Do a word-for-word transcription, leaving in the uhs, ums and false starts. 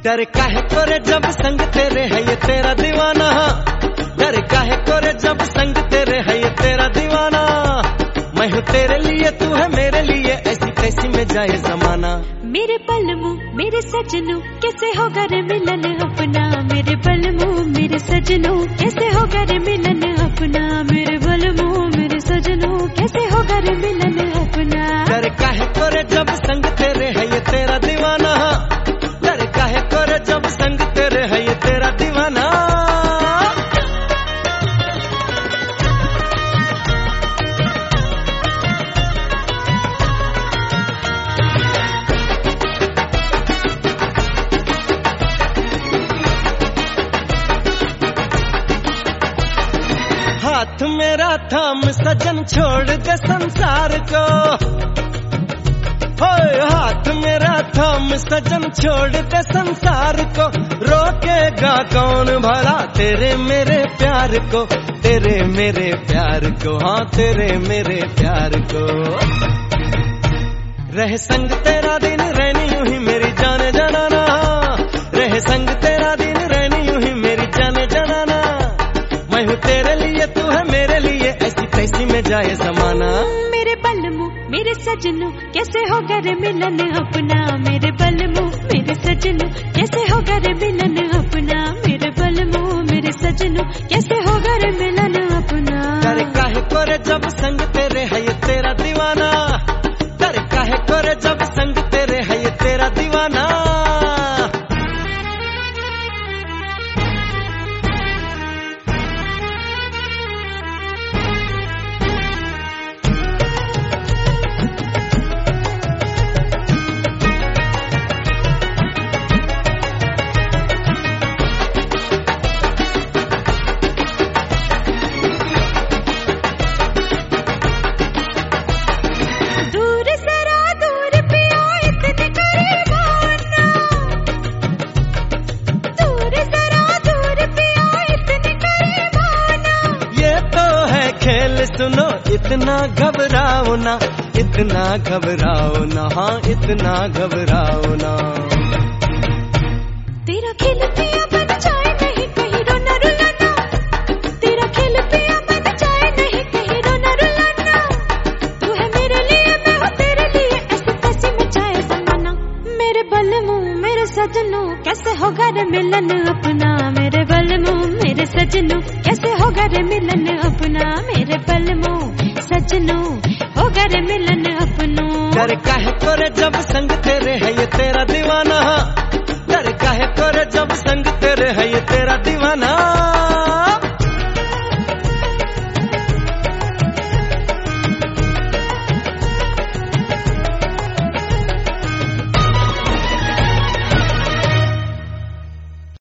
डर काहे कोरे जब संग तेरे है ये तेरा दीवाना, डर काहे कोरे जब संग तेरे है ये तेरा दीवाना। मैं हूँ तेरे लिए, तू है मेरे लिए, ऐसी तैसी में जाए जमाना। मेरे पलमू मेरे सजनू कैसे होगा रे मिलन अपना, मेरे पलमू मेरे सजनू कैसे होगा रे मिलन अपना, मेरे पलमू मेरे सजनू कैसे होगा रे मिलन अपना। डर काहे कोरे जब संग तेरे है ये तेरा दीवाना, डर काहे कोरे जब संग तेरे है ये तेरा दीवाना। हाथ मेरा थाम सजन छोड़ दे संसार को, होए हाथ मेरा थाम सजन छोड़ दे संसार को। रोकेगा कौन भला तेरे मेरे प्यार को, तेरे मेरे प्यार को, हाँ तेरे मेरे प्यार को। रहे संग तेरा दिन रहनी यूं ही मेरी जाने जनाना, रहे संग तेरा दिन रहनी यूं ही मेरी जाने जनाना। मैं हूँ तेरे लिए, तू है मेरे लिए, ऐसी तैसी में जाए जमाना। मेरे बलमू मेरे सजनू कैसे होगा रे मिलन अपना, मेरे बलमू मेरे सजनू कैसे होगा रे मिलन अपना, मेरे बलमू मेरे सजनू कैसे होगा रे मिलन अपना। डर काहे कोरे जब संग तेरे है ये तेरा दीवाना, डर काहे कोरे जब संग तेरे है ये तेरा दीवाना। खेल सुनो इतना घबराओ ना, इतना घबराओ ना, हाँ इतना घबराओ ना। तेरा खेल पिया बन जाए नहीं कहीं रोना रुलाना, तेरा खेल पिया बन जाए नहीं कहीं रोना रुलाना। तू है मेरे लिए, मैं हूँ तेरे लिए, ऐसी तैसी में जाए जमाना। मेरे बलमू मेरे सजनू कैसे होगा रे मिलन अपना, मेरे बलमू मेरे सजनू कैसे होगा रे मिलन अपना, मेरे बलमू सजनू होगा रे मिलन अपनू। डर काहे कोरे जब संग तेरे है ये तेरा दीवाना, डर काहे कोरे जब संग तेरे है ये तेरा दीवाना।